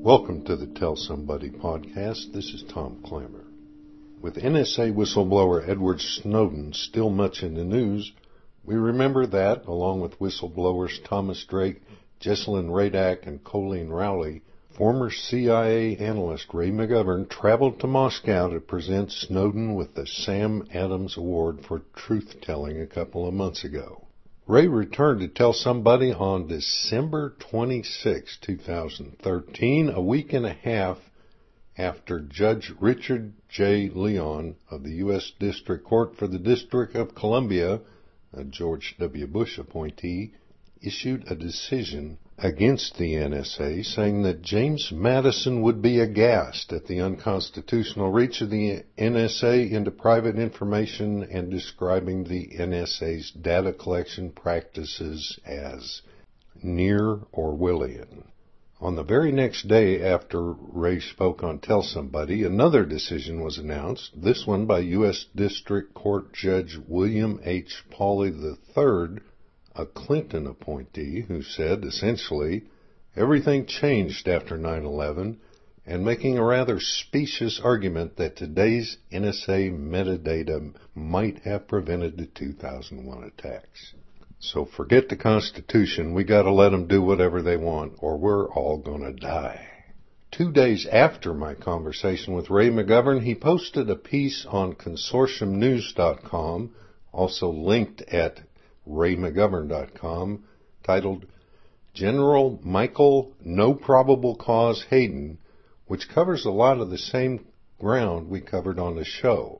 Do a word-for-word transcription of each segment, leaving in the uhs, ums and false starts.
Welcome to the Tell Somebody podcast. This is Tom Clammer. With N S A whistleblower Edward Snowden still much in the news, we remember that, along with whistleblowers Thomas Drake, Jesselyn Radack, and Colleen Rowley, former C I A analyst Ray McGovern traveled to Moscow to present Snowden with the Sam Adams Award for truth-telling a couple of months ago. Ray returned to Tell Somebody on December twenty-sixth, twenty thirteen, a week and a half after Judge Richard J. Leon of the U S District Court for the District of Columbia, a George W. Bush appointee, issued a decision against the N S A, saying that James Madison would be aghast at the unconstitutional reach of the N S A into private information and describing the N S A's data collection practices as near Orwellian. On the very next day after Ray spoke on Tell Somebody, another decision was announced, this one by U S District Court Judge William H. Pauley the third, a Clinton appointee, who said, essentially, everything changed after nine eleven, and making a rather specious argument that today's N S A metadata might have prevented the two thousand one attacks. So forget the Constitution, we gotta let them do whatever they want, or we're all gonna die. Two days after my conversation with Ray McGovern, he posted a piece on consortium news dot com, also linked at ray mcgovern dot com, titled General Michael No Probable Cause Hayden, which covers a lot of the same ground we covered on the show.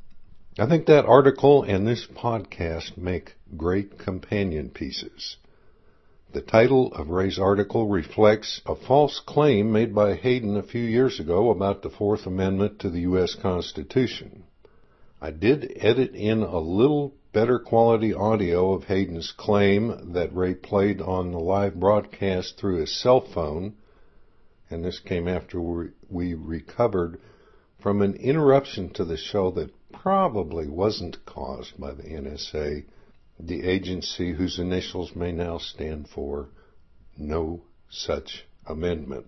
I think that article and this podcast make great companion pieces. The title of Ray's article reflects a false claim made by Hayden a few years ago about the Fourth Amendment to the U S Constitution. I did edit in a little better quality audio of Hayden's claim that Ray played on the live broadcast through his cell phone, and this came after we recovered from an interruption to the show that probably wasn't caused by the N S A, the agency whose initials may now stand for No Such Amendment.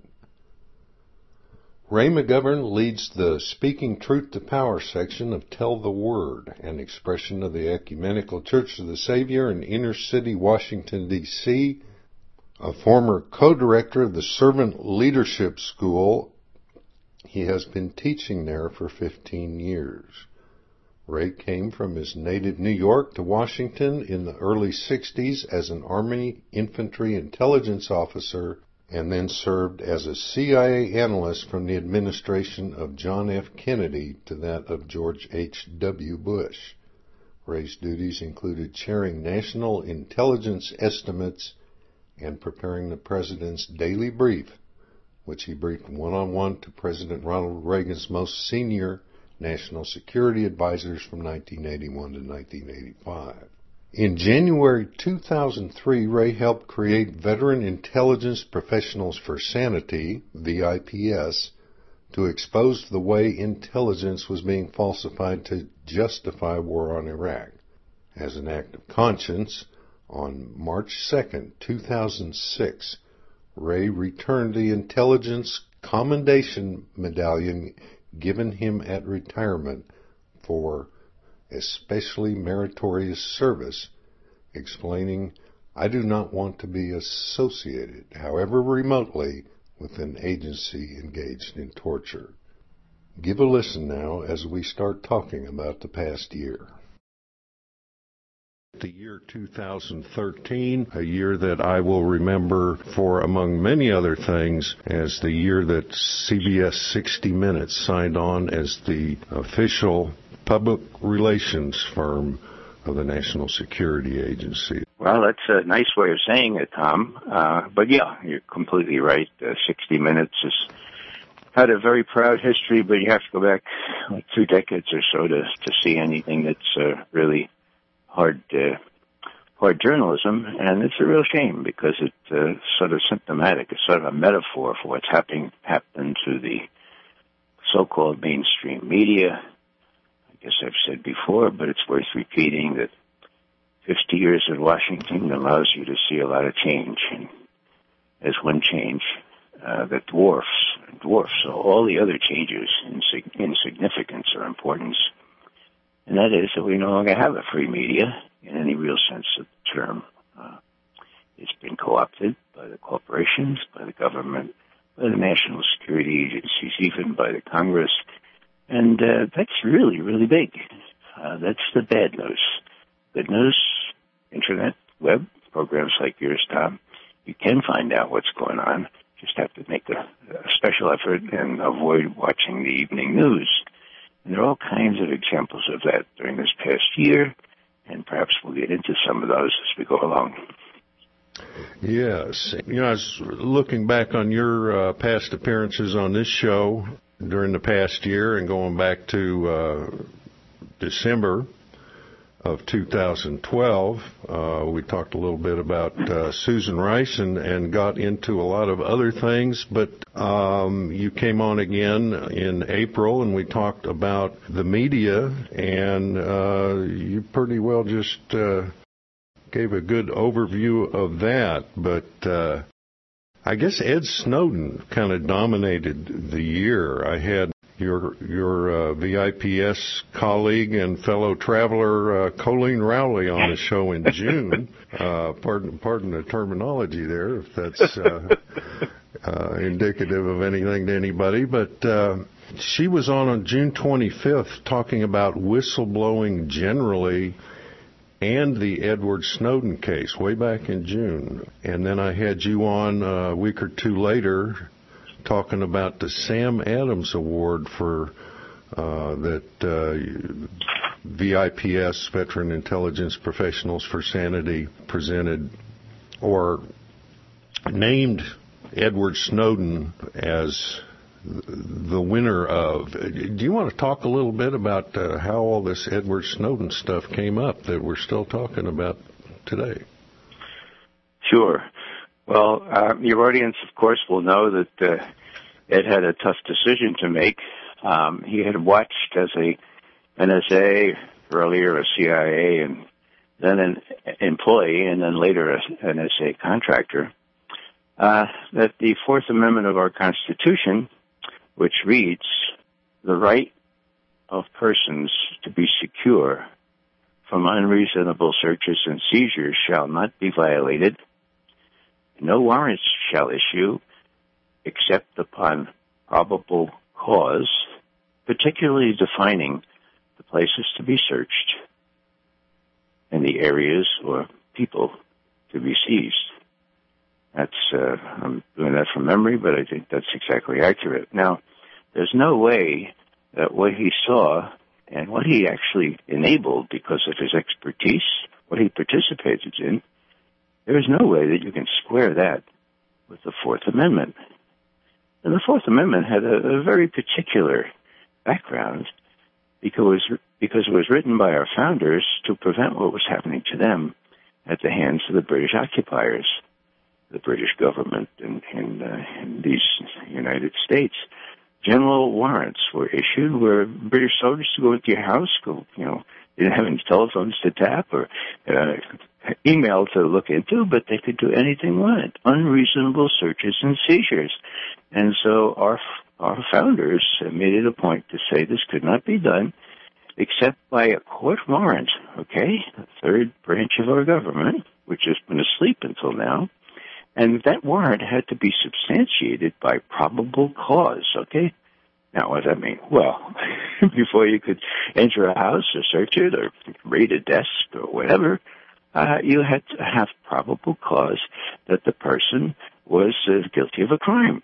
Ray McGovern leads the Speaking Truth to Power section of Tell the Word, an expression of the Ecumenical Church of the Savior in inner city Washington, D C, a former co-director of the Servant Leadership School. He has been teaching there for fifteen years. Ray came from his native New York to Washington in the early sixties as an Army infantry intelligence officer, and then served as a C I A analyst from the administration of John F. Kennedy to that of George H W. Bush. Ray's duties included chairing national intelligence estimates and preparing the president's daily brief, which he briefed one-on-one to President Ronald Reagan's most senior national security advisors from nineteen eighty-one to nineteen eighty-five. In January two thousand three, Ray helped create Veteran Intelligence Professionals for Sanity, V I P S, to expose the way intelligence was being falsified to justify war on Iraq. As an act of conscience, on March second, two thousand six, Ray returned the Intelligence Commendation Medallion given him at retirement for especially meritorious service, explaining, I do not want to be associated, however remotely, with an agency engaged in torture. Give a listen now as we start talking about the past year. The year two thousand thirteen, a year that I will remember for, among many other things, as the year that C B S sixty minutes signed on as the official public relations firm of the National Security Agency. Well, that's a nice way of saying it, Tom. Uh, but yeah, you're completely right. Uh, sixty minutes has had a very proud history, but you have to go back like two decades or so to, to see anything that's uh, really hard uh, hard journalism, and it's a real shame because it's uh, sort of symptomatic. It's sort of a metaphor for what's happening happened to the so-called mainstream media. I guess I've said before, but it's worth repeating that fifty years in Washington allows you to see a lot of change, and there's one change uh, that dwarfs dwarfs all the other changes in, in significance or importance. And that is that we no longer have a free media in any real sense of the term. Uh, it's been co-opted by the corporations, by the government, by the national security agencies, even by the Congress. And uh, that's really, really big. Uh, that's the bad news. Good news, internet, web, programs like yours, Tom. You can find out what's going on. Just have to make a, a special effort and avoid watching the evening news. And there are all kinds of examples of that during this past year, and perhaps we'll get into some of those as we go along. Yes. You know, I was looking back on your uh, past appearances on this show during the past year and going back to uh, December of two thousand twelve. Uh, we talked a little bit about uh, Susan Rice and, and got into a lot of other things, but um, you came on again in April and we talked about the media, and uh, you pretty well just uh, gave a good overview of that. But uh, I guess Ed Snowden kind of dominated the year. I had your your uh, V I P S colleague and fellow traveler uh, Colleen Rowley on the show in June. Uh, pardon pardon the terminology there, if that's uh, uh, indicative of anything to anybody. But uh, she was on on June twenty-fifth talking about whistleblowing generally and the Edward Snowden case way back in June. And then I had you on a week or two later talking about the Sam Adams Award for uh, that uh, V I P S, Veteran Intelligence Professionals for Sanity, presented or named Edward Snowden as the winner of. Do you want to talk a little bit about uh, how all this Edward Snowden stuff came up that we're still talking about today? Sure. Well, uh, your audience, of course, will know that uh, Ed had a tough decision to make. Um, he had watched as a N S A, earlier a C I A, and then an employee, and then later an N S A contractor, uh, that the Fourth Amendment of our Constitution, which reads, the right of persons to be secure from unreasonable searches and seizures shall not be violated. No warrants shall issue except upon probable cause, particularly defining the places to be searched and the areas or people to be seized. That's, uh, I'm doing that from memory, but I think that's exactly accurate. Now, there's no way that what he saw and what he actually enabled because of his expertise, what he participated in, there's no way that you can square that with the Fourth Amendment. And the Fourth Amendment had a, a very particular background because, because it was written by our founders to prevent what was happening to them at the hands of the British occupiers, the British government in, in, uh, in these United States. General warrants were issued where British soldiers to go into your house, go, you know, they didn't have any telephones to tap or uh, email to look into, but they could do anything they wanted. Unreasonable searches and seizures. And so our our founders made it a point to say this could not be done except by a court warrant, okay, the third branch of our government, which has been asleep until now. And that warrant had to be substantiated by probable cause, okay? Now, what does that mean? Well, before you could enter a house or search it or raid a desk or whatever, uh, you had to have probable cause that the person was uh, guilty of a crime.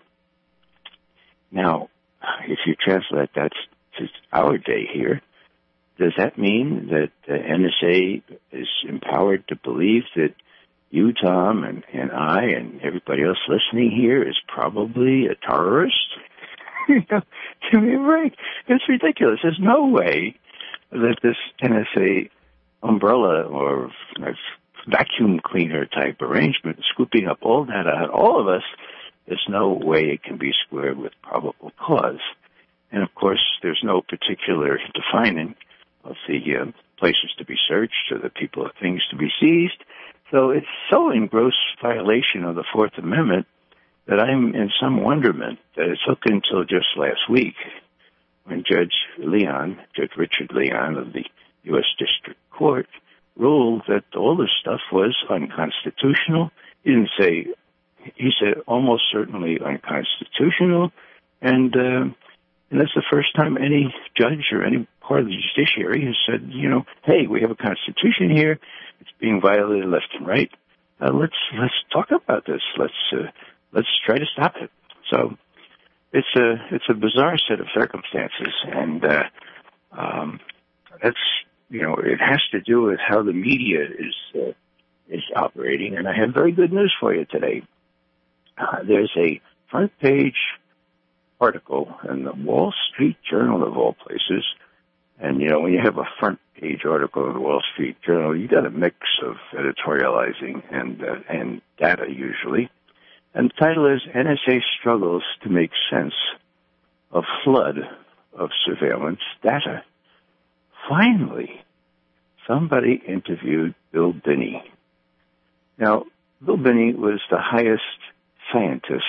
Now, if you translate that to our day here, does that mean that the N S A is empowered to believe that you, Tom, and, and I, and everybody else listening here is probably a terrorist? You know, give me a break. It's ridiculous. There's no way that this N S A umbrella or vacuum cleaner type arrangement, scooping up all that out, all of us, there's no way it can be squared with probable cause. And, of course, there's no particular defining of the uh, places to be searched or the people or things to be seized. So it's so in gross violation of the Fourth Amendment that I'm in some wonderment that it took until just last week when Judge Leon, Judge Richard Leon of the U S District Court, ruled that all this stuff was unconstitutional. He didn't say, he said almost certainly unconstitutional, and uh, and that's the first time any judge or any part of the judiciary has said, you know, hey, we have a constitution here, it's being violated left and right. Uh, let's let's talk about this. Let's uh, let's try to stop it. So it's a it's a bizarre set of circumstances, and uh, um, that's you know it has to do with how the media is uh, is operating. And I have very good news for you today. Uh, there's a front page article in the Wall Street Journal of all places. And, you know, when you have a front page article in the Wall Street Journal, you got a mix of editorializing and uh, and data usually. And the title is N S A Struggles to Make Sense of Flood of Surveillance Data. Finally, somebody interviewed Bill Binney. Now, Bill Binney was the highest scientist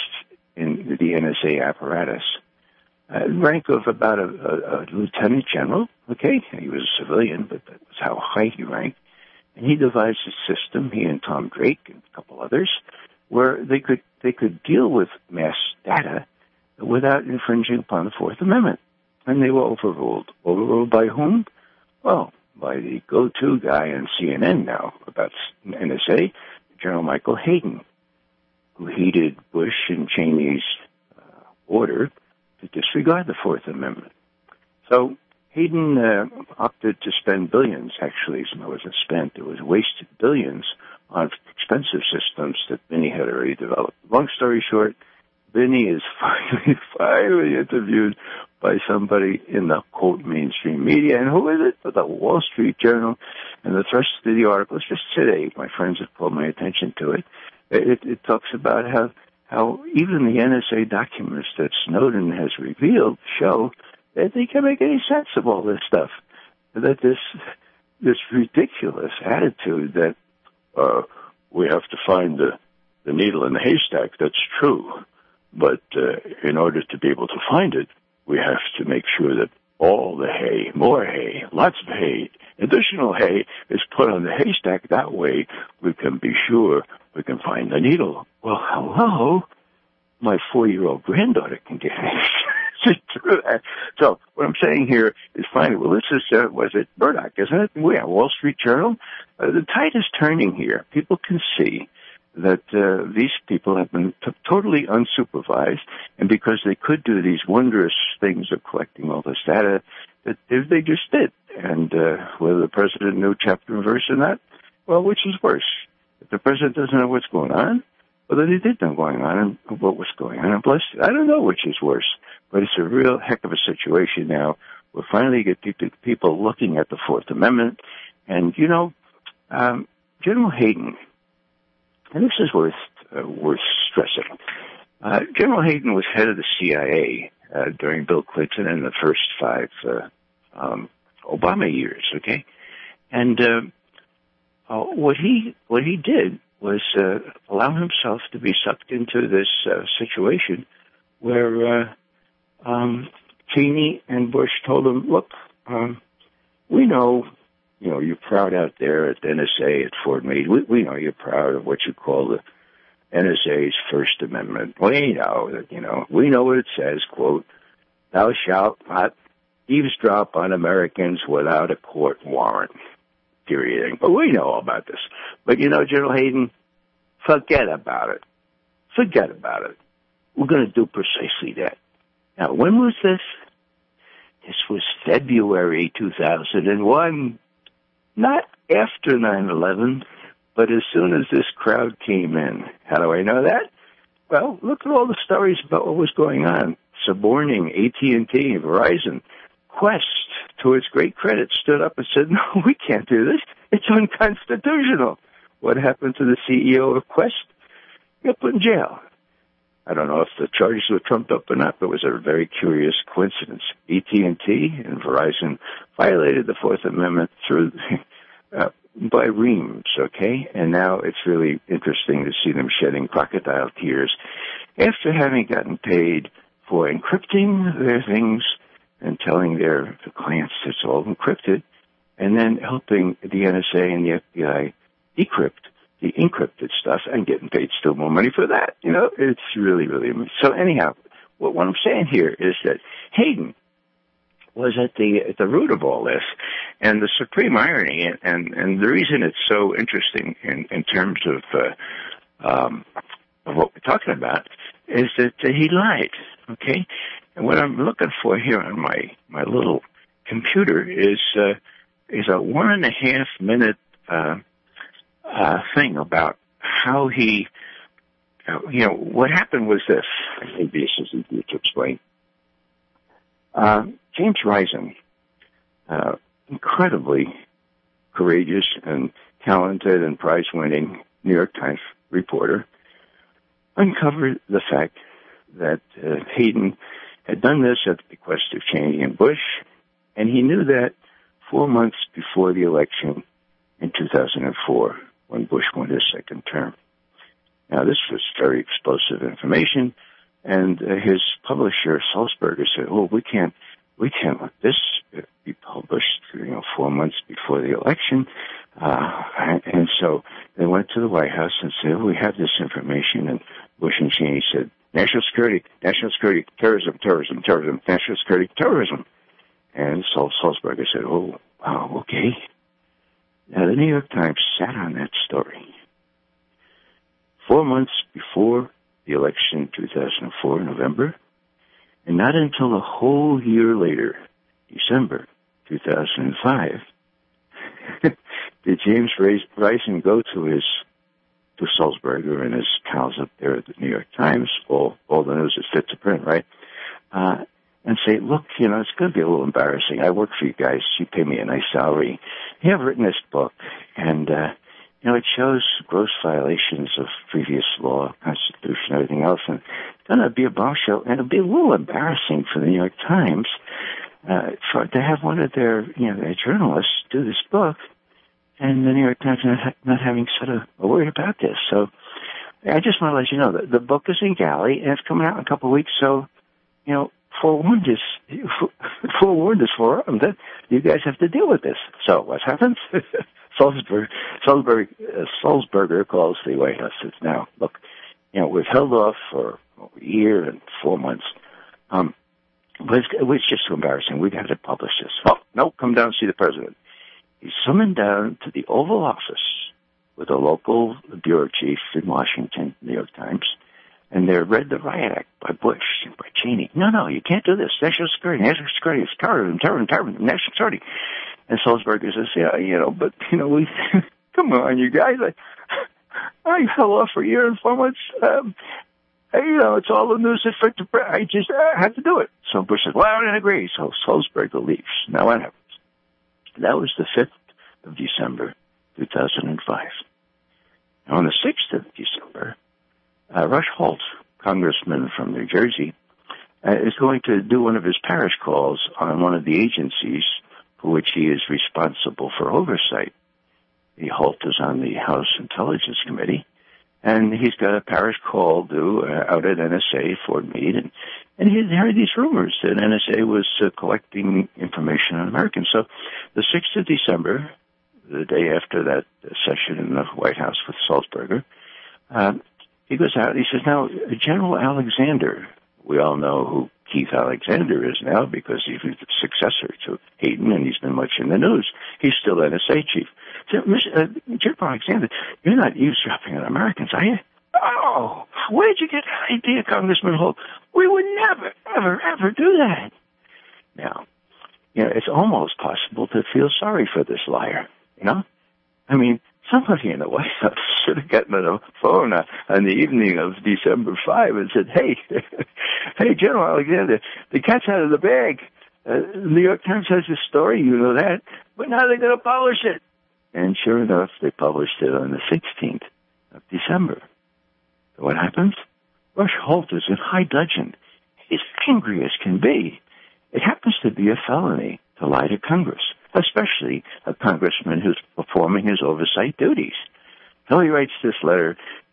in the N S A apparatus. Uh, rank of about a, a, a lieutenant general, okay? He was a civilian, but that was how high he ranked. And he devised a system, he and Tom Drake and a couple others, where they could they could deal with mass data without infringing upon the Fourth Amendment. And they were overruled. Overruled by whom? Well, by the go-to guy on C N N now about N S A, General Michael Hayden, who heeded Bush and Cheney's uh, order to disregard the Fourth Amendment. So Hayden uh, opted to spend billions, actually, it wasn't spent, it was wasted billions on expensive systems that Binney had already developed. Long story short, Binney is finally, finally interviewed by somebody in the, quote, mainstream media. And who is it? The Wall Street Journal. And the thrust of the article is just today. My friends have called my attention to it. It, it talks about how how even the N S A documents that Snowden has revealed show that they can't make any sense of all this stuff. That this this ridiculous attitude that uh, we have to find the, the needle in the haystack, that's true. But uh, in order to be able to find it, we have to make sure that all the hay, more hay, lots of hay, additional hay is put on the haystack. That way we can be sure we can find the needle. Well, hello, my four-year-old granddaughter can get it through that. So what I'm saying here is finally, well, this is, uh, was it Murdoch, isn't it? We have Wall Street Journal. Uh, the tide is turning here. People can see that uh, these people have been t- totally unsupervised, and because they could do these wondrous things of collecting all this data, that they, they just did. And uh, whether the president knew chapter and verse or not, well, which is worse? If the president doesn't know what's going on, well, then he did know going on and what was going on. And blessed, I don't know which is worse, but it's a real heck of a situation now. We'll finally get people looking at the Fourth Amendment. And, you know, um, General Hayden, and this is worth uh, worth stressing. Uh, General Hayden was head of the C I A uh, during Bill Clinton and the first five uh, um, Obama years. Okay, and uh, uh, what he what he did was uh, allow himself to be sucked into this uh, situation where uh, um, Cheney and Bush told him, "Look, um, we know." You know, you're proud out there at the N S A, at Fort Meade. We, we know you're proud of what you call the N S A's First Amendment. We know that, you know, we know what it says, quote, thou shalt not eavesdrop on Americans without a court warrant, period. But we know all about this. But, you know, General Hayden, forget about it. Forget about it. We're going to do precisely that. Now, when was this? This was February two thousand one. Not after nine eleven, but as soon as this crowd came in. How do I know that? Well, look at all the stories about what was going on. Suborning, A T and T, Verizon. Quest, to its great credit, stood up and said, no, we can't do this. It's unconstitutional. What happened to the C E O of Quest? He got put in jail. I don't know if the charges were trumped up or not, but it was a very curious coincidence. A T and T and Verizon violated the Fourth Amendment through uh, by reams, okay? And now it's really interesting to see them shedding crocodile tears after having gotten paid for encrypting their things and telling their clients it's all encrypted, and then helping the N S A and the F B I decrypt the encrypted stuff and getting paid still more money for that. You know, it's really, really amazing. So anyhow, what, what I'm saying here is that Hayden was at the at the root of all this, and the supreme irony, and and, and the reason it's so interesting in, in terms of uh, um, of what we're talking about is that uh, he lied. Okay, and what I'm looking for here on my my little computer is uh, is a one and a half minute uh, uh, thing about how he, uh, you know, what happened was this. Maybe this is easier to explain. Uh, James Risen, uh, incredibly courageous and talented and prize-winning New York Times reporter, uncovered the fact that uh, Hayden had done this at the bequest of Cheney and Bush, and he knew that four months before the election in two thousand four, when Bush won his second term. Now, this was very explosive information, and uh, his publisher, Sulzberger, said, "Oh, we can't, we can't let this be published, you know, four months before the election." Uh, and, and so they went to the White House and said, oh, "We have this information." And Bush and Cheney said, "National security, national security, terrorism, terrorism, terrorism, national security, terrorism." And Sul- Sulzberger said, "Oh, wow, okay." Now, the New York Times sat on that story. Four months before the election in two thousand four, November, and not until a whole year later, December two thousand five, did James Risen go to his to Sulzberger and his pals up there at the New York Times, all, all the news is fit to print, right? Uh, and say, "Look, you know, it's going to be a little embarrassing. I work for you guys. You pay me a nice salary. You have written this book, and, uh, you know, it shows gross violations of previous law, Constitution, everything else, and it's going to be a bombshell, and it'll be a little embarrassing for the New York Times uh, for to have one of their, you know, their journalists do this book, and the New York Times not, not having said a, a word about this." So I just want to let you know that the book is in galley, and it's coming out in a couple of weeks, so, you know, forewarned is, forewarned is for them that you guys have to deal with this. So what happens? Sulzberger, Sulzberger, uh, Sulzberger calls the White House and says, "Now, look, you know, we've held off for a year and four months. Um, but it's, it's just too embarrassing. We've got to publish this." "Oh, no, come down and see the president." He's summoned down to the Oval Office with a local bureau chief in Washington, New York Times, and they read the Riot Act by Bush and by Cheney. "No, no, you can't do this. National security, national security, it's terrorism, terrorism, terrorism, national security." And Sulzberger says, "Yeah, you know, but, you know, we, come on, you guys. I, I held off for a year and four months. Um, you know, it's all the news. I just I had to do it." So Bush says, "Well, I don't agree." So Sulzberger leaves. Now what happens? That was the fifth of December, two thousand five. On the sixth of December, uh, Rush Holt, congressman from New Jersey, uh, is going to do one of his parish calls on one of the agencies for which he is responsible for oversight. The Holt is on the House Intelligence Committee, and he's got a parish call due uh, out at N S A, Fort Meade, and, and he had heard these rumors that N S A was uh, collecting information on Americans. So the sixth of December, the day after that uh, session in the White House with Sulzberger, um, he goes out and he says, "Now, General Alexander," we all know who Keith Alexander is now because he's the successor to Hayden, and he's been much in the news. He's still N S A chief. So, uh, General Alexander, you're not eavesdropping on Americans, are you? "Oh, where did you get that idea, Congressman Holt? We would never, ever, ever do that." Now, you know, it's almost possible to feel sorry for this liar, you know? I mean, somebody in the White House should have gotten on the phone uh, on the evening of December fifth and said, "Hey, hey, General Alexander, the cat's out of the bag. Uh, the New York Times has this story, you know that, but now they're going to publish it." And sure enough, they published it on the sixteenth of December. So what happens? Rush Holt is in high dudgeon. He's angry as can be. It happens to be a felony to lie to Congress, especially a congressman who's performing his oversight duties. So he writes this letter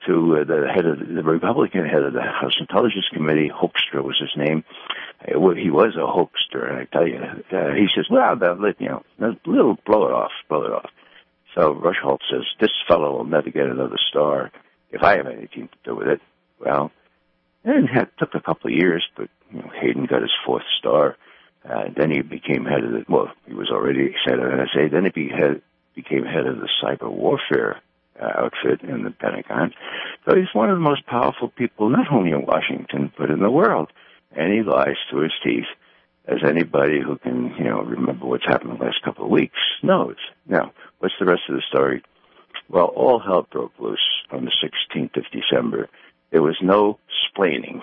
to uh, the head of the Republican head of the House Intelligence Committee. Hoekstra was his name. He was a hoaxster, and I tell you, uh, he says, well, let, you know, little, blow it off, blow it off. So Rushholt says, this fellow will never get another star if I have anything to do with it. Well, it had, took a couple of years, but you know, Hayden got his fourth star. Uh, then he became head of the, well, he was already head of N S A. Then he be head, became head of the cyber warfare uh, outfit in the Pentagon. So he's one of the most powerful people, not only in Washington, but in the world. And he lies to his teeth, as anybody who can, you know, remember what's happened the last couple of weeks knows. Now, what's the rest of the story? Well, all hell broke loose on the sixteenth of December. There was no splaining.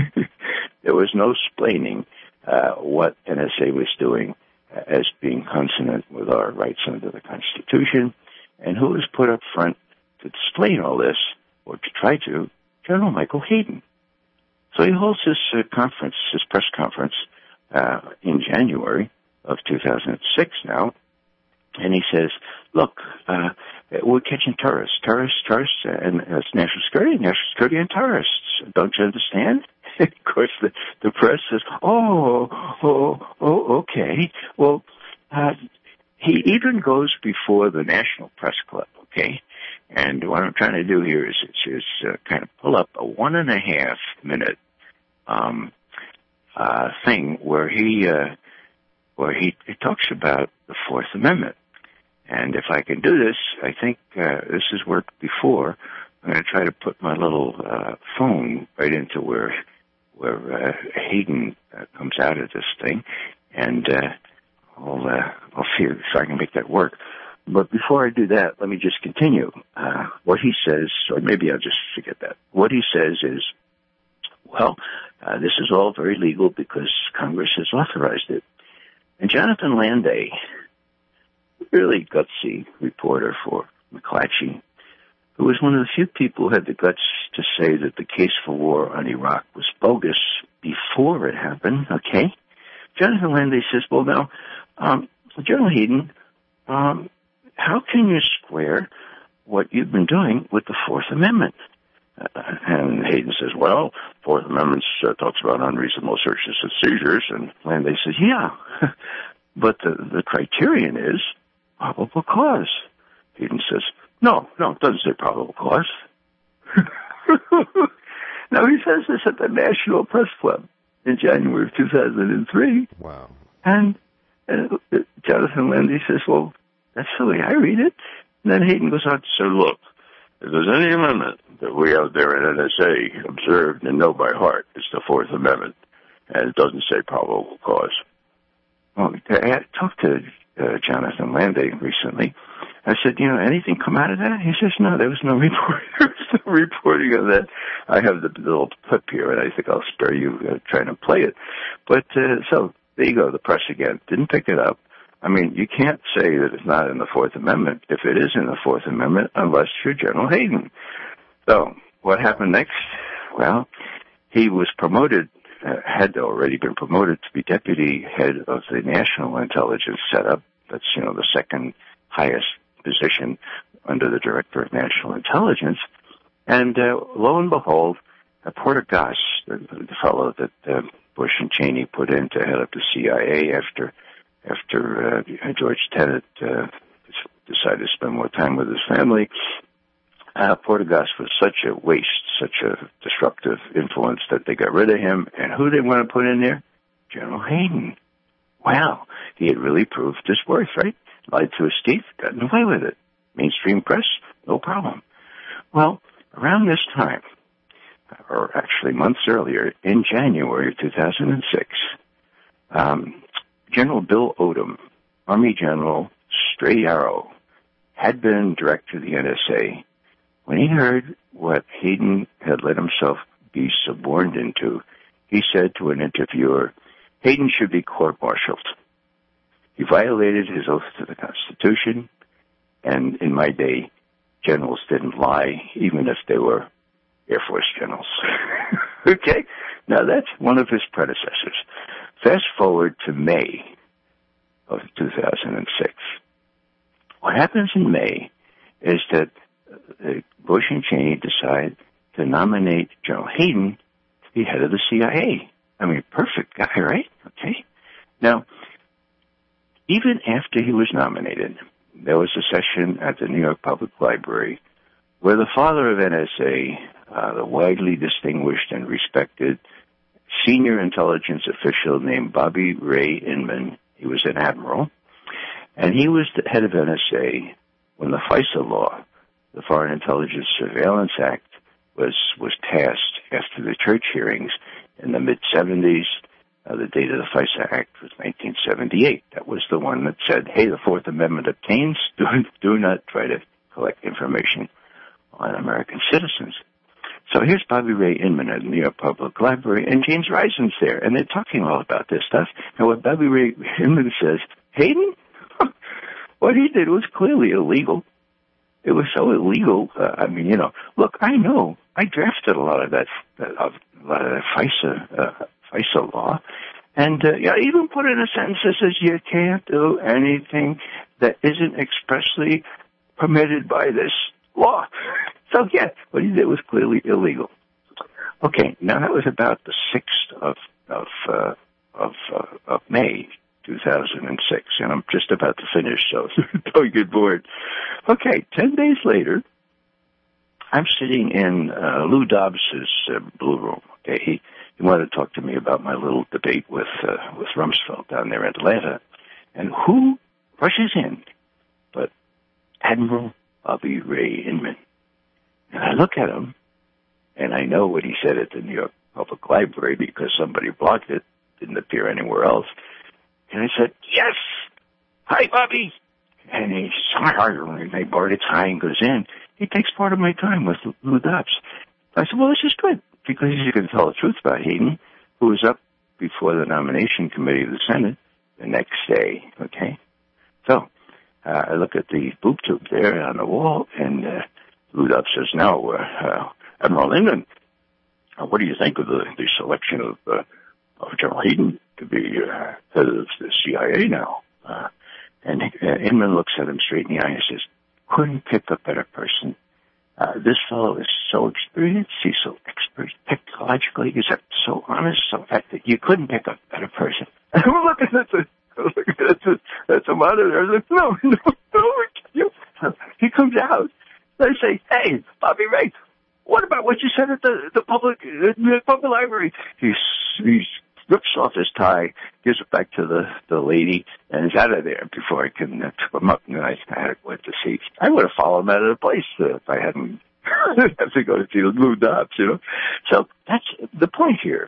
There was no splaining uh, what N S A was doing as being consonant with our rights under the Constitution. And who was put up front to explain all this, or to try to? General Michael Hayden. So he holds his uh, conference, his press conference, uh, in January of two thousand six now, and he says, look, uh, we're catching terrorists, terrorists, terrorists, and that's national security, national security and terrorists. Don't you understand? Of course, the, the press says, oh, oh, oh, okay. Well, uh, he even goes before the National Press Club, okay? And what I'm trying to do here is, is, is uh, kind of pull up a one and a half minute um, uh, thing where he uh, where he, he talks about the Fourth Amendment. And if I can do this, I think uh, this has worked before. I'm going to try to put my little uh, phone right into where where uh, Hayden uh, comes out of this thing, and uh, I'll uh, I'll see if I can make that work. But before I do that, let me just continue. Uh, what he says, or maybe I'll just forget that. What he says is, well, uh, this is all very legal because Congress has authorized it. And Jonathan Landay, really gutsy reporter for McClatchy, who was one of the few people who had the guts to say that the case for war on Iraq was bogus before it happened, okay? Jonathan Landay says, well, now, um, General Hayden, um, how can you square what you've been doing with the Fourth Amendment? Uh, and Hayden says, well, Fourth Amendment uh, talks about unreasonable searches and seizures. And Landay says, yeah, but the, the criterion is probable cause. Hayden says, no, no, it doesn't say probable cause. Now, he says this at the National Press Club in January of two thousand three. Wow. And, and Jonathan Landay says, well, that's the way I read it. And then Hayden goes on to say, look, if there's any amendment that we out there at N S A observed and know by heart, it's the Fourth Amendment. And it doesn't say probable cause. Well, I talked to uh, Jonathan Landay recently. I said, you know, anything come out of that? He says, no, there was no report. There was no reporting of that. I have the little clip here, and I think I'll spare you uh, trying to play it. But, uh, so, there you go, the press again. Didn't pick it up. I mean, you can't say that it's not in the Fourth Amendment if it is in the Fourth Amendment unless you're General Hayden. So, what happened next? Well, he was promoted, uh, had already been promoted to be deputy head of the National Intelligence Setup. That's, you know, the second highest position under the Director of National Intelligence. And uh, lo and behold, uh, Porter Goss, the, the fellow that uh, Bush and Cheney put in to head up the C I A after after uh, George Tenet uh, decided to spend more time with his family, uh, Porter Goss was such a waste, such a disruptive influence that they got rid of him. And who they want to put in there? General Hayden. Wow, he had really proved his worth, right? Lied to his teeth, gotten away with it. Mainstream press, no problem. Well, around this time, or actually months earlier, in January of two thousand six, um, General Bill Odom, Army General, straight arrow, had been director of the N S A. When he heard what Hayden had let himself be suborned into, he said to an interviewer, Hayden should be court-martialed. He violated his oath to the Constitution, and in my day, generals didn't lie, even if they were Air Force generals. Okay? Now, that's one of his predecessors. Fast forward to May of two thousand six. What happens in May is that uh, Bush and Cheney decide to nominate General Hayden to be head of the C I A. I mean, perfect guy, right? Okay. Now, even after he was nominated, there was a session at the New York Public Library where the father of N S A, uh, the widely distinguished and respected senior intelligence official named Bobby Ray Inman, he was an admiral, and he was the head of N S A when the FISA law, the Foreign Intelligence Surveillance Act, was was passed after the church hearings in the mid-seventies. Uh, the date of the FISA Act was nineteen seventy-eight. That was the one that said, hey, the Fourth Amendment obtains. Do, do not try to collect information on American citizens. So here's Bobby Ray Inman at the New York Public Library, and James Risen's there, and they're talking all about this stuff. And what Bobby Ray Inman says, Hayden, what he did was clearly illegal. It was so illegal. Uh, I mean, you know, look, I know I drafted a lot of that, uh, a lot of that FISA, uh, FISA law, and uh, yeah, even put in a sentence that says you can't do anything that isn't expressly permitted by this law. So yeah, what he did was clearly illegal. Okay, now that was about the sixth of of uh, of uh, of May, two thousand six, and I'm just about to finish, so don't get bored. Okay, ten days later, I'm sitting in uh, Lou Dobbs's uh, Blue Room. Okay, he, he wanted to talk to me about my little debate with uh, with Rumsfeld down there in Atlanta, and who rushes in but Admiral Bobby Ray Inman. And I look at him, and I know what he said at the New York Public Library because somebody blocked it, didn't appear anywhere else. And I said, yes, hi, Bobby. And he and they board its high and goes in. He takes part of my time with Lou Dobbs. I said, well, this is good because he's going to tell the truth about Hayden, who was up before the nomination committee of the Senate the next day, okay? So uh, I look at the boob tube there on the wall, and uh, Lou Dobbs says, now, uh, uh, Admiral Inman, uh, what do you think of the, the selection of, uh, of General Hayden to be uh, head of the C I A now? Uh, and uh, Inman looks at him straight in the eye and says, couldn't pick a better person. Uh, this fellow is so experienced, he's so expert technologically, he's so honest, so fact that you couldn't pick a better person. And we're looking at the, looking at the, at the monitor. I was like, no, no, no, you. He comes out. They say, hey, Bobby Ray, what about what you said at the, the public, uh, the public library? He's, he's rips off his tie, gives it back to the, the lady, and is out of there before I can uh, trip him up. And I had to went to see. I would have followed him out of the place uh, if I hadn't have to go to see Lou Dobbs, you know. So that's the point here,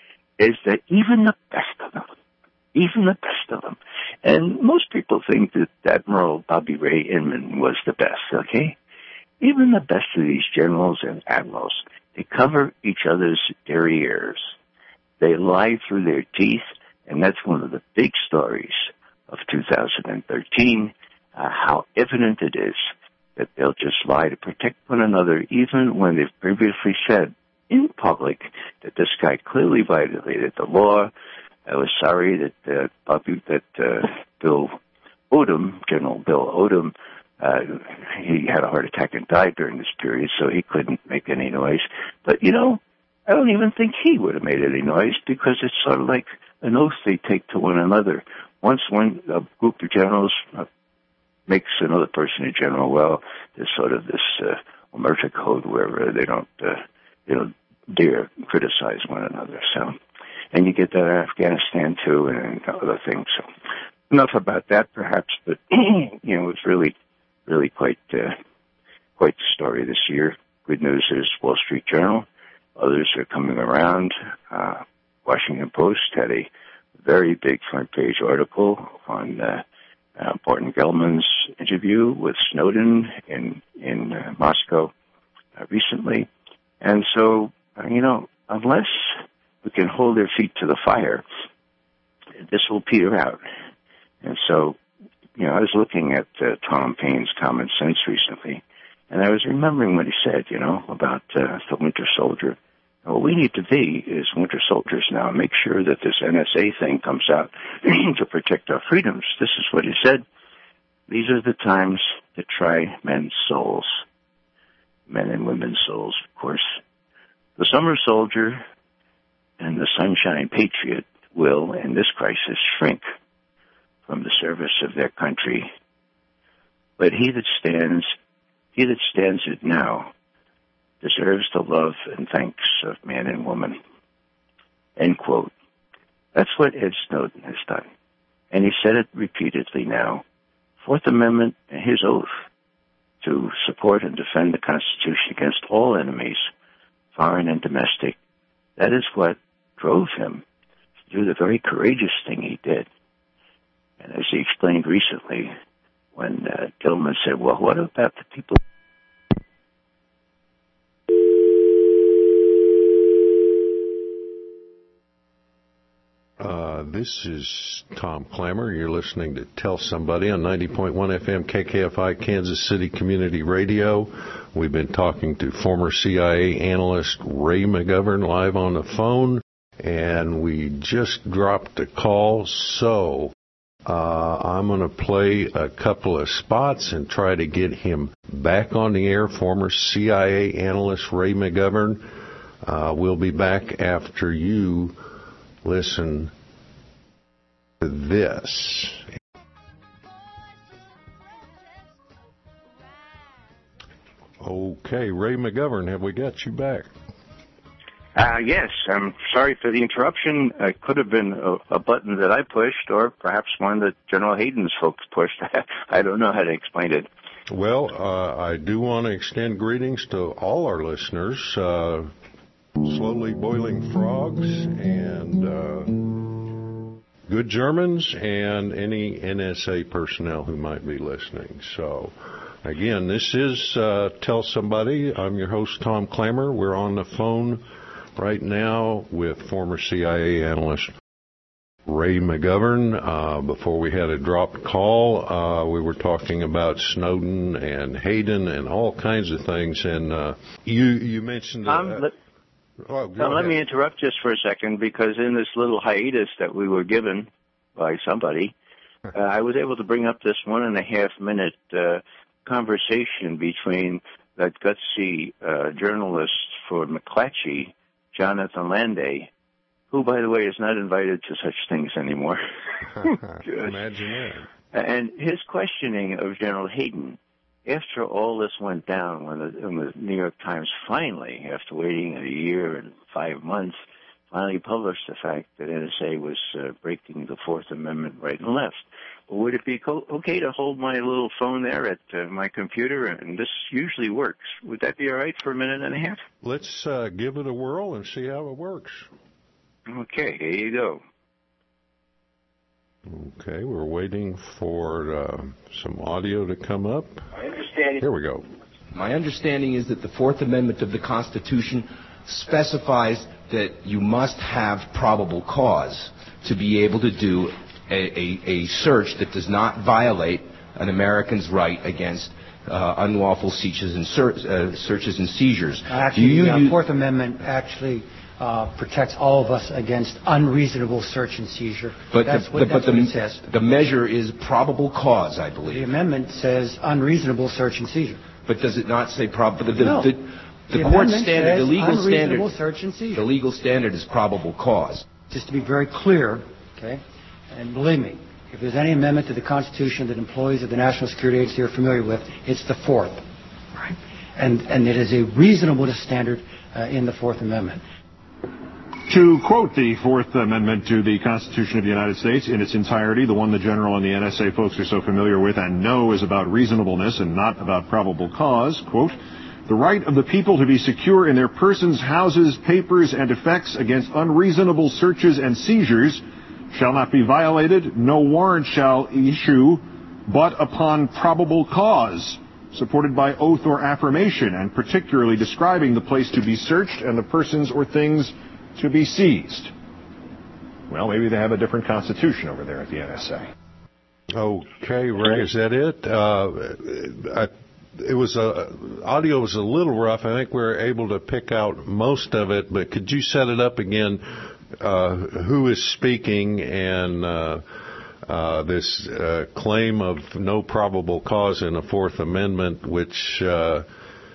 is that even the best of them, even the best of them, and most people think that Admiral Bobby Ray Inman was the best, okay? Even the best of these generals and admirals, they cover each other's derrieres. They lie through their teeth, and that's one of the big stories of two thousand thirteen, uh, how evident it is that they'll just lie to protect one another, even when they've previously said in public that this guy clearly violated the law. I was sorry that uh, Bobby, that uh, Bill Odom, General Bill Odom, uh, he had a heart attack and died during this period, so he couldn't make any noise. But, you know, I don't even think he would have made any noise because it's sort of like an oath they take to one another. Once one a group of generals uh, makes another person a general, well, there's sort of this uh, omerta code where uh, they don't, uh, they don't dare criticize one another. So, and you get that in Afghanistan too, and other things. So, enough about that, perhaps. But you know, it's really, really quite, uh, quite the story this year. Good news is Wall Street Journal. Others are coming around. Uh, Washington Post had a very big front page article on uh, uh, Barton Gellman's interview with Snowden in in uh, Moscow uh, recently, and so uh, you know, unless we can hold their feet to the fire, this will peter out. And so, you know, I was looking at uh, Tom Paine's Common Sense recently, and I was remembering what he said, you know, about uh, the Winter Soldier. And what we need to be is Winter Soldiers now and make sure that this N S A thing comes out to protect our freedoms. This is what he said. These are the times to try men's souls. men and women's souls, of course. The summer soldier and the sunshine patriot will, in this crisis, shrink from the service of their country. But he that stands, he that stands it now, deserves the love and thanks of man and woman. End quote. That's what Ed Snowden has done. And he said it repeatedly now. Fourth Amendment and his oath to support and defend the Constitution against all enemies, foreign and domestic, that is what drove him to do the very courageous thing he did. And as he explained recently, when uh, Gilman said, well, what about the people? Uh, this is Tom Clammer. You're listening to Tell Somebody on ninety point one F M K K F I, Kansas City Community Radio. We've been talking to former C I A analyst Ray McGovern live on the phone, and we just dropped a call, so uh, I'm going to play a couple of spots and try to get him back on the air. Former C I A analyst Ray McGovern. Uh, we'll be back after you listen to this. Okay, Ray McGovern, have we got you back? Uh, yes, I'm sorry for the interruption. It could have been a, a button that I pushed, or perhaps one that General Hayden's folks pushed. I don't know how to explain it. Well, uh, I do want to extend greetings to all our listeners. Uh, slowly boiling frogs and uh, good Germans and any N S A personnel who might be listening. So, again, this is uh, Tell Somebody. I'm your host, Tom Clammer. We're on the phone right now with former C I A analyst Ray McGovern. Uh, before we had a dropped call, uh, we were talking about Snowden and Hayden and all kinds of things. And uh, you, you mentioned... Uh, um, let- Oh, now, let me interrupt just for a second, because in this little hiatus that we were given by somebody, uh, I was able to bring up this one and a half minute uh, conversation between that gutsy uh, journalist for McClatchy, Jonathan Landay, who, by the way, is not invited to such things anymore. Imagine that. And his questioning of General Hayden. After all this went down, when the, when the New York Times finally, after waiting a year and five months, finally published the fact that N S A was uh, breaking the Fourth Amendment right and left, would it be co- okay to hold my little phone there at uh, my computer? And this usually works. Would that be all right for a minute and a half? Let's uh, give it a whirl and see how it works. Okay, here you go. Okay, we're waiting for uh, some audio to come up. My understanding, Here we go. My understanding is that the Fourth Amendment of the Constitution specifies that you must have probable cause to be able to do a, a, a search that does not violate an American's right against uh, unlawful searches and, ser- uh, searches and seizures. Actually, you, the uh, you, Fourth Amendment actually uh, protects all of us against unreasonable search and seizure. But that's the, what, the, that's but what the, it says. The measure is probable cause, I The believe. amendment says unreasonable search and seizure. But does it not say probable? The, No. the, the, The court amendment standard, the says legal unreasonable standard, search and seizure. the legal standard is probable cause. Just to be very clear, okay, and believe me, if there's any amendment to the Constitution that employees of the National Security Agency are familiar with, it's the Fourth. Right? And, and it is a reasonableness standard uh, in the Fourth Amendment. To quote the Fourth Amendment to the Constitution of the United States in its entirety, the one the General and the N S A folks are so familiar with and know is about reasonableness and not about probable cause, quote, the right of the people to be secure in their persons, houses, papers, and effects against unreasonable searches and seizures shall not be violated, no warrant shall issue, but upon probable cause, supported by oath or affirmation, and particularly describing the place to be searched and the persons or things to be seized. Well, maybe they have a different constitution over there at the N S A. Okay, Ray, is that it? Uh, I, it was a, audio was a little rough. I think we were able to pick out most of it, but could you set it up again? Uh, who is speaking and uh, uh, this uh, claim of no probable cause in the Fourth Amendment, which uh,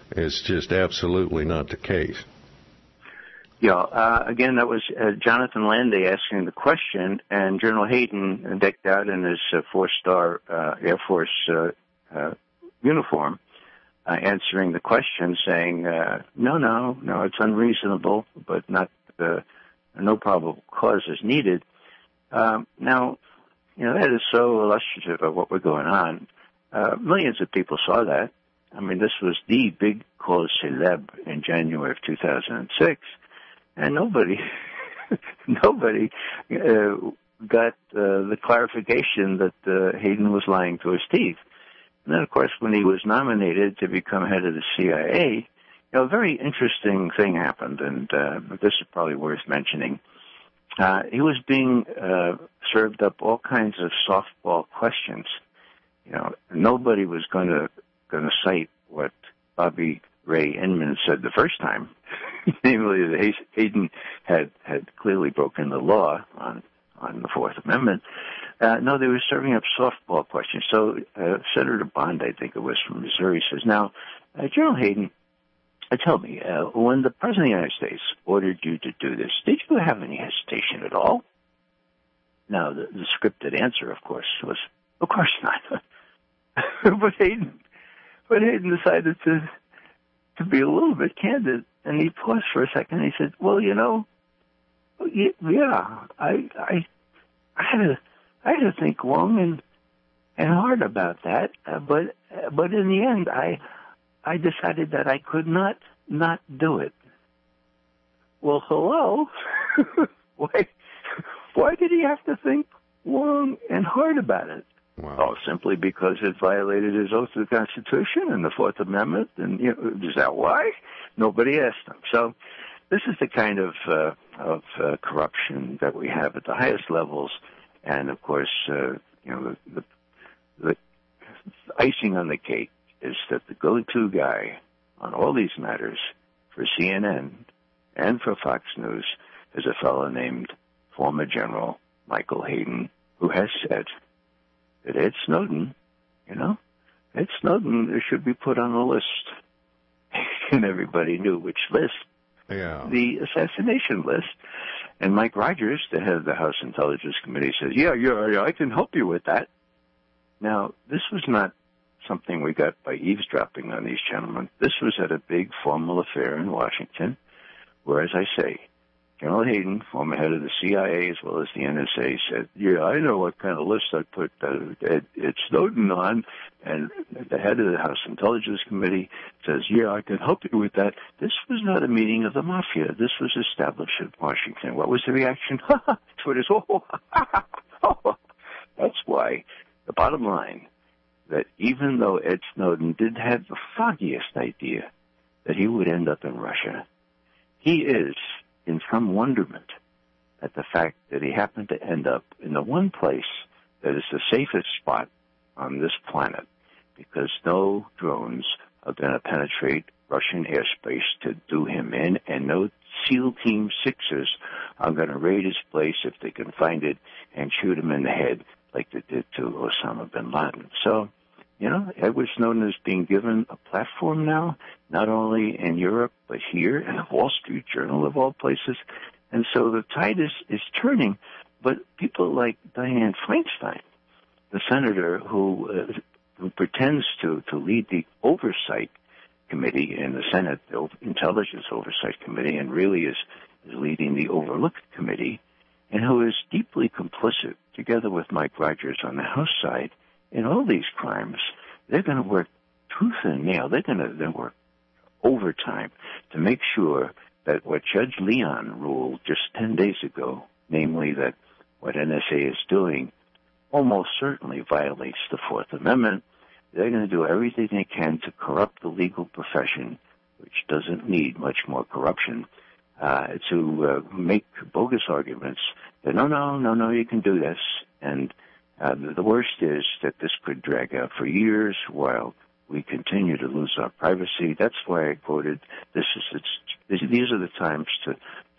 It's just absolutely not the case. Yeah, uh, again, that was uh, Jonathan Landay asking the question, and General Hayden, decked out in his uh, four-star uh, Air Force uh, uh, uniform, uh, answering the question, saying, uh, no, no, no, it's unreasonable, but not uh, no probable cause is needed. Um, now, you know, that is so illustrative of what was going on. Uh, millions of people saw that. I mean, this was the big cause célèbre in January of two thousand six. And nobody, nobody uh, got uh, the clarification that uh, Hayden was lying to his teeth. And then, of course, when he was nominated to become head of the C I A, you know, a very interesting thing happened, and uh, this is probably worth mentioning. Uh, he was being uh, served up all kinds of softball questions. You know, nobody was going to going to cite what Bobby Ray Inman said the first time, namely that Hayden had, had clearly broken the law on, on the Fourth Amendment. Uh, no, they were serving up softball questions. So uh, Senator Bond, I think it was from Missouri, says, now, uh, General Hayden, uh, tell me, uh, when the President of the United States ordered you to do this, did you have any hesitation at all? Now, the, the scripted answer, of course, was, of course not. but Hayden, but Hayden decided to to be a little bit candid, and he paused for a second, and he said, well, you know, yeah, I, I, I had to, I had to think long and, and hard about that, uh, but, uh, but in the end, I, I decided that I could not, not do it. Well, hello? why, why did he have to think long and hard about it? Wow. Oh, simply because it violated his oath to the Constitution and the Fourth Amendment, and you know, is that why? Nobody asked him. So, this is the kind of uh, of uh, corruption that we have at the highest levels, and of course, uh, you know, the, the, the icing on the cake is that the go-to guy on all these matters for C N N and for Fox News is a fellow named former General Michael Hayden, who has said that Ed Snowden, you know, Ed Snowden should be put on the list. And everybody knew which list. Yeah. The assassination list. And Mike Rogers, the head of the House Intelligence Committee, says, yeah, yeah, I can help you with that. Now, this was not something we got by eavesdropping on these gentlemen. This was at a big formal affair in Washington, where, as I say, General Hayden, former head of the C I A as well as the N S A, said, yeah, I know what kind of list I put uh, Ed, Ed Snowden on. And the head of the House Intelligence Committee says, yeah, I can help you with that. This was not a meeting of the mafia. This was established in Washington. What was the reaction? Twitter says, oh, oh. That's why the bottom line, that even though Ed Snowden did have the foggiest idea that he would end up in Russia, he is in some wonderment at the fact that he happened to end up in the one place that is the safest spot on this planet, because no drones are going to penetrate Russian airspace to do him in, and no SEAL Team Sixers are going to raid his place if they can find it and shoot him in the head like they did to Osama bin Laden. So, you know, Edward Snowden is being given a platform now, not only in Europe, but here in the Wall Street Journal of all places. And so the tide is, is turning. But people like Dianne Feinstein, the senator who uh, who pretends to, to lead the Oversight Committee in the Senate, the Intelligence Oversight Committee, and really is, is leading the Overlooked Committee, and who is deeply complicit, together with Mike Rogers on the House side, in all these crimes. They're going to work tooth and nail. They're going to work overtime to make sure that what Judge Leon ruled just ten days ago, namely that what N S A is doing almost certainly violates the Fourth Amendment. They're going to do everything they can to corrupt the legal profession, which doesn't need much more corruption, uh, to uh, make bogus arguments that, no, no, no, no, you can do this. And uh, the worst is that this could drag out for years while we continue to lose our privacy. That's why I quoted, this is it's, these are the times to, to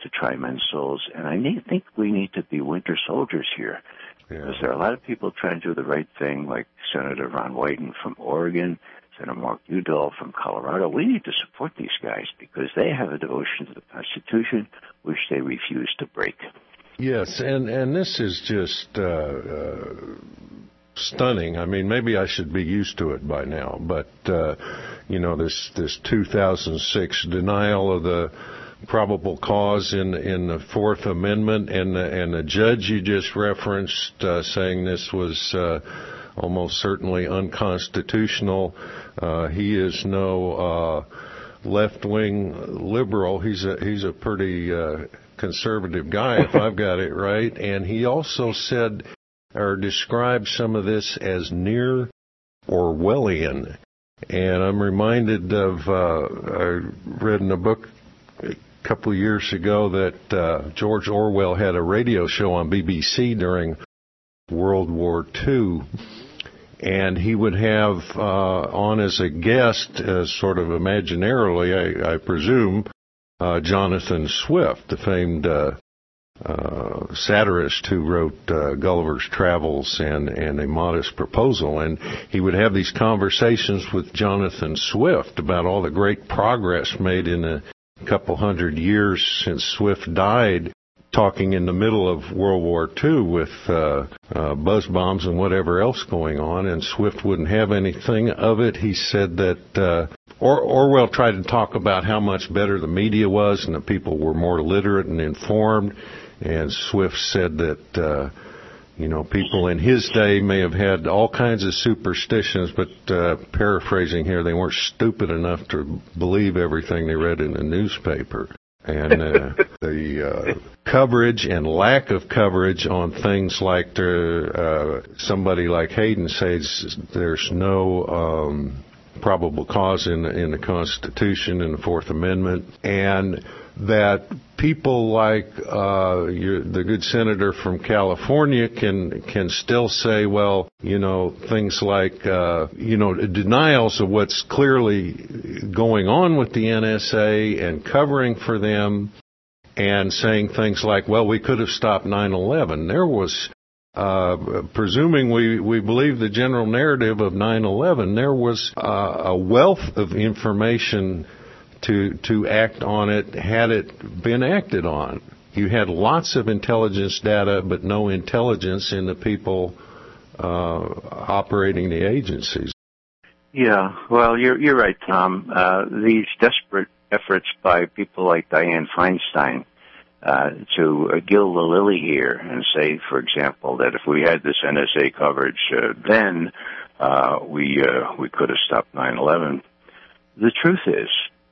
to try men's souls. And I need, think we need to be winter soldiers here. Yeah. Because there are a lot of people trying to do the right thing, like Senator Ron Wyden from Oregon, Senator Mark Udall from Colorado. We need to support these guys because they have a devotion to the Constitution, which they refuse to break. Yes, and, and this is just uh, uh, stunning. I mean, maybe I should be used to it by now, but, uh, you know, this, this two thousand six denial of the probable cause in in the Fourth Amendment, and the, and the judge you just referenced uh, saying this was uh, almost certainly unconstitutional. Uh, he is no uh, left-wing liberal. He's a he's a pretty uh, conservative guy, if I've got it right. And he also said or described some of this as near Orwellian. And I'm reminded of uh, I read in a book a couple of years ago that uh, George Orwell had a radio show on B B C during World War Two, and he would have uh, on as a guest, uh, sort of imaginarily, I, I presume, uh, Jonathan Swift, the famed uh, uh, satirist who wrote uh, Gulliver's Travels and, and A Modest Proposal. And he would have these conversations with Jonathan Swift about all the great progress made in the couple hundred years since Swift died, talking in the middle of World War Two with uh, uh, buzz bombs and whatever else going on, and Swift wouldn't have anything of it. He said that uh, or- Orwell tried to talk about how much better the media was and that people were more literate and informed, and Swift said that uh, you know, people in his day may have had all kinds of superstitions, but uh, paraphrasing here, they weren't stupid enough to believe everything they read in the newspaper. And uh, the uh, coverage and lack of coverage on things like the, uh, somebody like Hayden says there's no um, probable cause in the, in the Constitution and the Fourth Amendment, and that people like uh, your, the good senator from California can can still say, well, you know, things like, uh, you know, denials of what's clearly going on with the N S A and covering for them, and saying things like, well, we could have stopped nine eleven. There was, uh, presuming we, we believe the general narrative of nine eleven, there was uh, a wealth of information to to act on it had it been acted on. You had lots of intelligence data, but no intelligence in the people uh, operating the agencies. Yeah, well, you're you're right, Tom. Uh, these desperate efforts by people like Dianne Feinstein uh, to uh, gild the lily here and say, for example, that if we had this N S A coverage, uh, then uh, we uh, we could have stopped nine eleven. The truth is,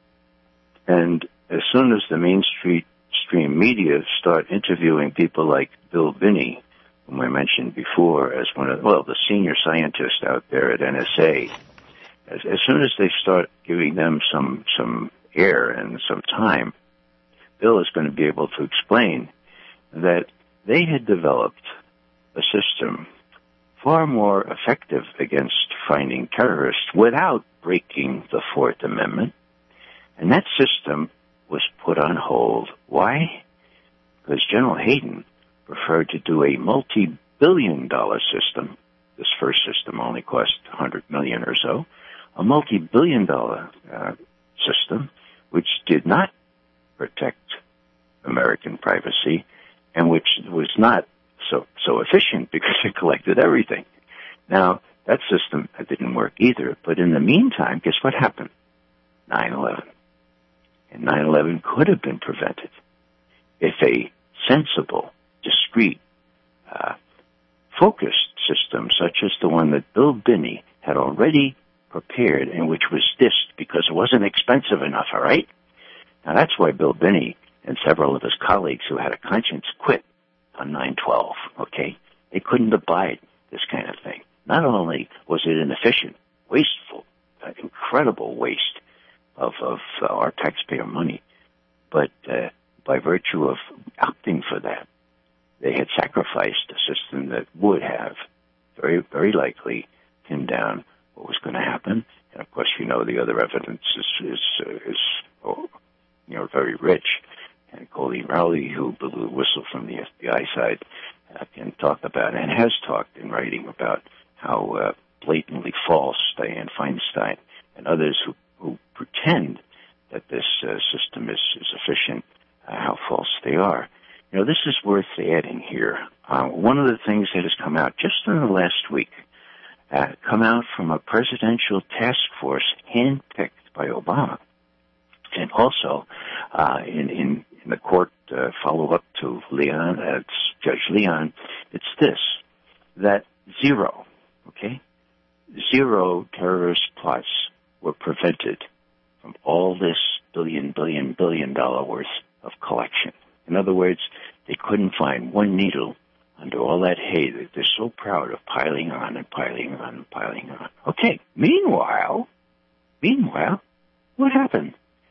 and as soon as the mainstream media start interviewing people like Bill Binney, whom I mentioned before as one of, well, the senior scientist out there at N S A, as, as soon as they start giving them some, some air and some time, Bill is going to be able to explain that they had developed a system far more effective against finding terrorists without breaking the Fourth Amendment. And that system was put on hold. Why? Because General Hayden preferred to do a multi-billion dollar system. This first system only cost one hundred million dollars or so. A multi-billion dollar uh, system which did not protect American privacy and which was not so so efficient because it collected everything. Now, that system didn't work either. But in the meantime, guess what happened? nine eleven. And nine eleven could have been prevented if a sensible, discreet, uh, focused system such as the one that Bill Binney had already prepared and which was dissed because it wasn't expensive enough, all right? Now, that's why Bill Binney and several of his colleagues who had a conscience quit on nine twelve, okay? They couldn't abide this kind of thing. Not only was it inefficient, wasteful, uh, incredible waste of, of uh, our taxpayer money, but uh, by virtue of opting for that, they had sacrificed a system that would have very, very likely pinned down what was going to happen. And of course, you know, the other evidence is, is, uh, is oh, you know, very rich. And Colleen Rowley, who blew the whistle from the F B I side, uh, can talk about and has talked in writing about how uh, blatantly false Dianne Feinstein and others who, who pretend that this uh, system is, is efficient, uh, how false they are. You know, this is worth adding here. Uh, one of the things that has come out just in the last week, uh, come out from a presidential task force handpicked by Obama, and also uh, in, in, in the court uh, follow-up to Leon, uh, Judge Leon, it's this, that zero, okay, zero terrorist plots were prevented from all this billion, billion, billion dollar worth of collection. In other words, they couldn't find one needle under all that hay that they're so proud of piling on and piling on and piling on. Okay, meanwhile, meanwhile, what happened?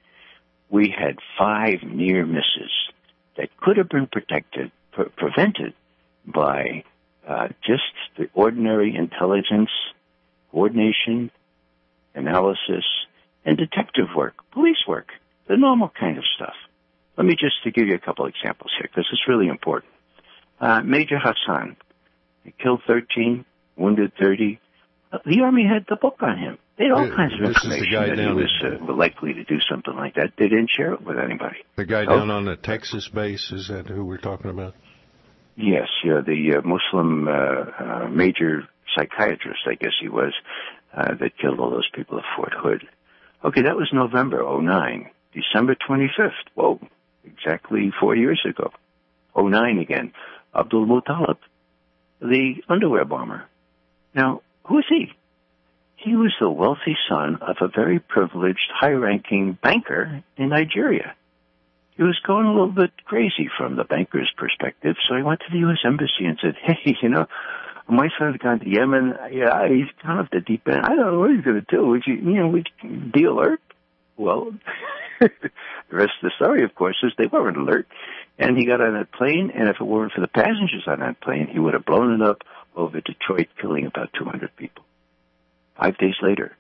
We had five near misses that could have been protected, pre- prevented by uh, just the ordinary intelligence, coordination, analysis, and detective work, police work, the normal kind of stuff. Let me just to give you a couple examples here, because it's really important. Uh, Major Hassan, he killed thirteen, wounded thirty. Uh, the Army had the book on him. They had all Yeah, kinds of this is the information guy that he down was uh, likely to do something like that. They didn't share it with anybody. The guy Oh. down on the Texas base, is that who we're talking about? Yes, yeah, the uh, Muslim uh, uh, major psychiatrist, I guess he was, uh, that killed all those people at Fort Hood. Okay, that was November oh nine. December twenty-fifth. Whoa, exactly four years ago. oh nine again. Abdul Muttalib, the underwear bomber. Now, who is he? He was the wealthy son of a very privileged, high-ranking banker in Nigeria. He was going a little bit crazy from the banker's perspective, so he went to the U S Embassy and said, hey, you know, my son's gone to Yemen. Yeah, he's kind of the deep end. I don't know what he's going to do. Would you, you know, would you be alert? Well, the rest of the story, of course, is they weren't alert. And he got on that plane, and if it weren't for the passengers on that plane, he would have blown it up over Detroit, killing about two hundred people. Five days later,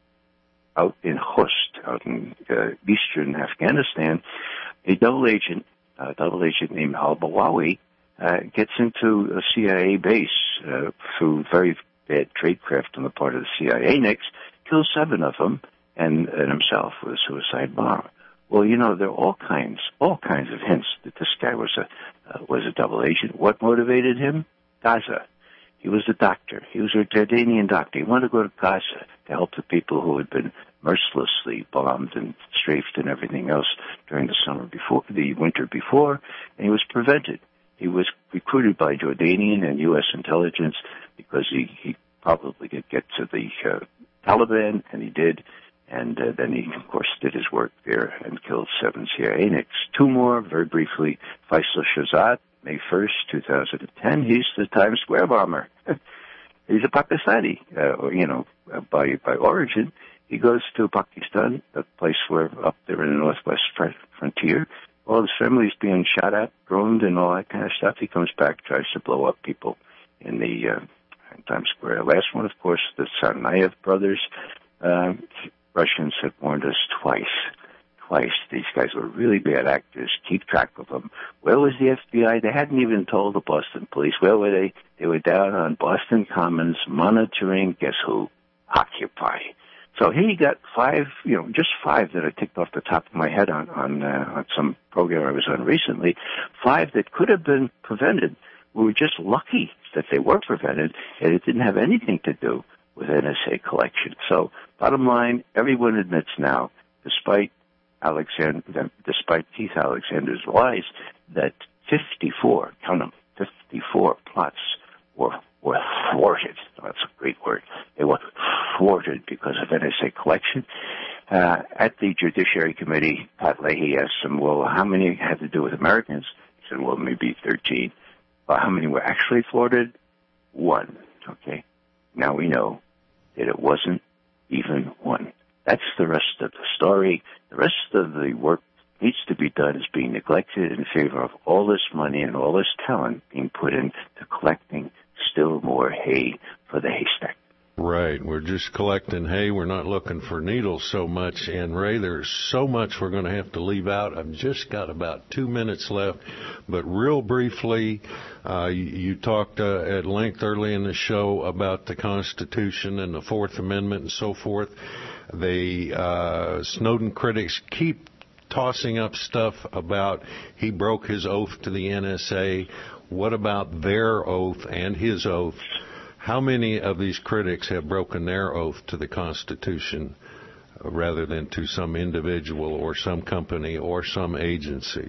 out in Khost, out in uh, eastern Afghanistan, a double agent, a double agent named Al-Bawawi, uh, gets into a C I A base uh, through very bad tradecraft on the part of the C I A N I Cs, kills seven of them, and, and himself with a suicide bomber. Well, you know, there are all kinds, all kinds of hints that this guy was a uh, was a double agent. What motivated him? Gaza. He was a doctor. He was a Jordanian doctor. He wanted to go to Gaza to help the people who had been mercilessly bombed and strafed and everything else during the summer before, the winter before, and he was prevented. He was recruited by Jordanian and U S intelligence because he, he probably could get to the uh, Taliban, and he did. And uh, then he, of course, did his work there and killed seven C I A N I Cs. Two more, very briefly, Faisal Shahzad, May first, two thousand ten. He's the Times Square bomber. He's a Pakistani, uh, you know, by by origin. He goes to Pakistan, a place where up there in the northwest frontier, all his family's being shot at, droned, and all that kind of stuff. He comes back, tries to blow up people in the uh, in Times Square. Last one, of course, the Tsarnaev brothers. Uh, Russians had warned us twice. Twice. These guys were really bad actors. Keep track of them. Where was the F B I? They hadn't even told the Boston police. Where were they? They were down on Boston Commons monitoring, guess who? Occupy. So here you got five, you know, just five that I ticked off the top of my head on, on, uh, on some program I was on recently. Five that could have been prevented. We were just lucky that they were prevented, and it didn't have anything to do with N S A collection. So, bottom line, everyone admits now, despite Alexander, despite Keith Alexander's lies, that fifty-four, count them, fifty-four plots were, were thwarted. That's a great word. They were thwarted because of N S A collection. Uh, at the Judiciary Committee, Pat Leahy asked him, well, how many had to do with Americans? He said, well, maybe thirteen. Well, how many were actually thwarted? One. Okay. Now we know that it wasn't even one. That's the rest of the story. The rest of the work needs to be done is being neglected in favor of all this money and all this talent being put into collecting still more hay for the haystack. Right. We're just collecting hay. We're not looking for needles so much. And, Ray, there's so much we're going to have to leave out. I've just got about two minutes left. But real briefly, uh, you, you talked uh, at length early in the show about the Constitution and the Fourth Amendment and so forth. The uh, Snowden critics keep tossing up stuff about he broke his oath to the N S A. What about their oath and his oath? How many of these critics have broken their oath to the Constitution uh, rather than to some individual or some company or some agency?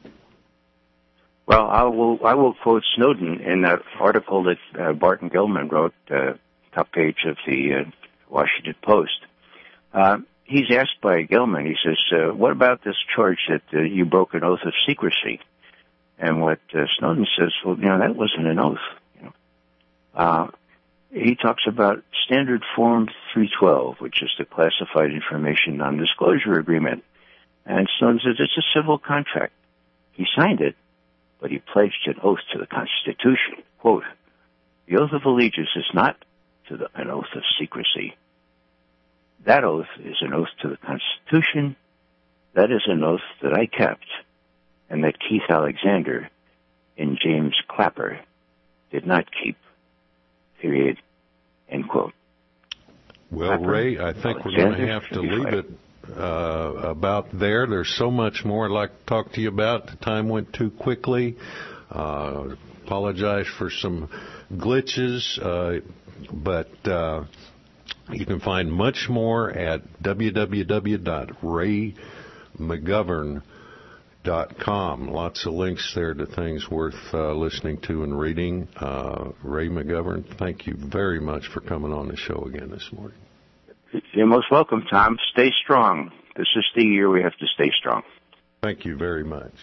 Well, I will I will quote Snowden in that article that uh, Barton Gellman wrote, uh, top page of the uh, Washington Post. Uh, he's asked by Gellman, he says, uh, what about this charge that uh, you broke an oath of secrecy? And what uh, Snowden says, well, you know, that wasn't an oath. You know. Uh, He talks about Standard Form three twelve, which is the Classified Information Non-Disclosure Agreement. And Snowden says it's a civil contract. He signed it, but he pledged an oath to the Constitution. Quote, the oath of allegiance is not to the, an oath of secrecy. That oath is an oath to the Constitution. That is an oath that I kept, and that Keith Alexander and James Clapper did not keep. Period. End quote. Well, Ray, I think we're going to have to leave it uh, about there. There's so much more I'd like to talk to you about. The time went too quickly. Uh, apologize for some glitches, uh, but uh, you can find much more at w w w dot ray mcgovern dot com. Lots of links there to things worth uh, listening to and reading. Uh, Ray McGovern, thank you very much for coming on the show again this morning. You're most welcome, Tom. Stay strong. This is the year we have to stay strong. Thank you very much.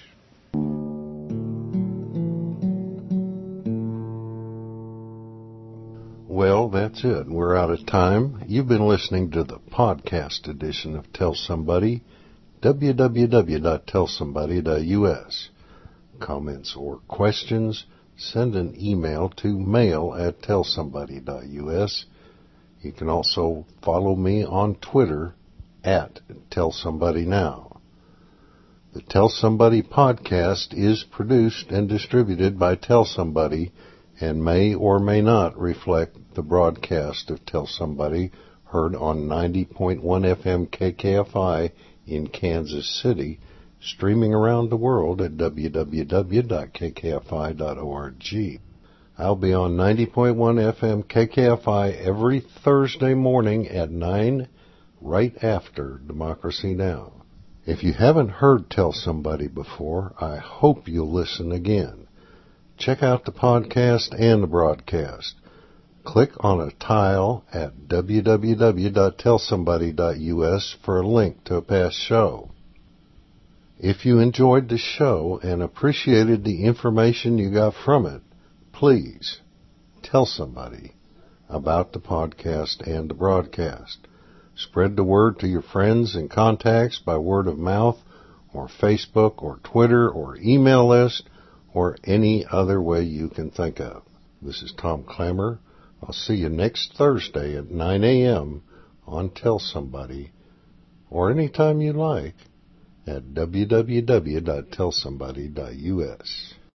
Well, that's it. We're out of time. You've been listening to the podcast edition of Tell Somebody. w w w dot tell somebody dot u s. Comments or questions, send an email to mail at tell somebody dot u s. You can also follow me on Twitter at Tell Somebody Now. The Tell Somebody podcast is produced and distributed by Tell Somebody and may or may not reflect the broadcast of Tell Somebody heard on ninety point one F M K K F I in Kansas City, streaming around the world at w w w dot k k f i dot org. I'll be on ninety point one F M K K F I every Thursday morning at nine, right after Democracy Now! If you haven't heard Tell Somebody before, I hope you'll listen again. Check out the podcast and the broadcast. Click on a tile at w w w dot tell somebody dot u s for a link to a past show. If you enjoyed the show and appreciated the information you got from it, please tell somebody about the podcast and the broadcast. Spread the word to your friends and contacts by word of mouth or Facebook or Twitter or email list or any other way you can think of. This is Tom Clammer. I'll see you next Thursday at nine a.m. on Tell Somebody, or anytime you like, at w w w dot tell somebody dot u s.